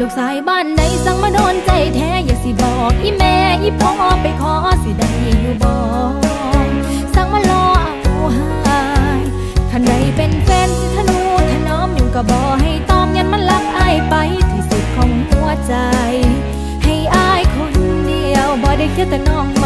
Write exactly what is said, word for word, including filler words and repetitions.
กสายบ้านใดสั่งมาโดนใจแท้อย่าสิบอกอีแม่อีพ่อไปขอสิได้อยู่บ่สั่งมารอเอาหายคันใดเป็นแฟนสิทะนุถนอมอยู่ก็บ่ให้ตอมยันมันลักอายไปที่สุดของหัวใจให้อายคนเดียวบ่ได้แค่แต่น้อง